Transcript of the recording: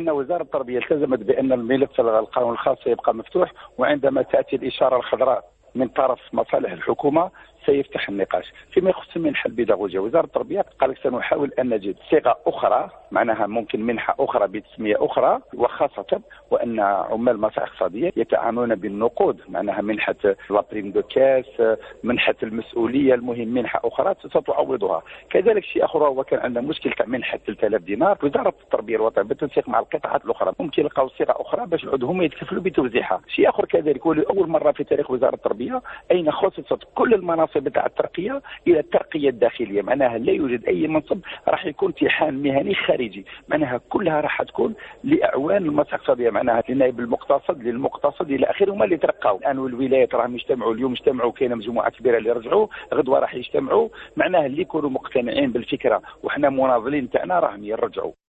فإن وزارة التربية التزمت بأن الملف القانون الخاص يبقى مفتوح، وعندما تأتي الإشارة الخضراء من طرف مصالح الحكومة سيفتح النقاش. فيما يخص المنحة البيداغوجية، وزارة التربية قالت سنحاول أن نجد صيغة أخرى، معناها ممكن منحة أخرى بتسمية أخرى، وخاصة وأن عمال المصالح الاقتصادية يتعاملون بالنقود، معناها منحة لابريم دو كاس، منحة المسؤولية، المهم منحة أخرى ستعوضها. كذلك شيء آخر هو كان عندنا مشكل تاع منحة 3000 دينار. وزارة التربية الوطنية بالتنسيق مع القطاعات الأخرى ممكن يلقاو صيغة أخرى باش يعودوا هم يتكفلوا بتوزيعها. شيء آخر كذلك، ولأول مرة في تاريخ وزارة التربية أين خصصت كل المناصب بتاع الترقية إلى الترقية الداخلية، معناها لا يوجد أي منصب راح يكون امتحان مهني خارجي، معناها كلها راح تكون لأعوان المصالح الاقتصادية، معناها للنائب المقتصد للمقتصد إلى آخره، هما اللي ترقاو. الآن والولايات راهم يجتمعوا، اليوم اجتمعوا، كاينه مجموعة كبيرة اللي رجعوا، غدوة راح يجتمعوا، معناها اللي يكونوا مقتنعين بالفكرة وحنا مناضلين تاعنا راهم يرجعوا.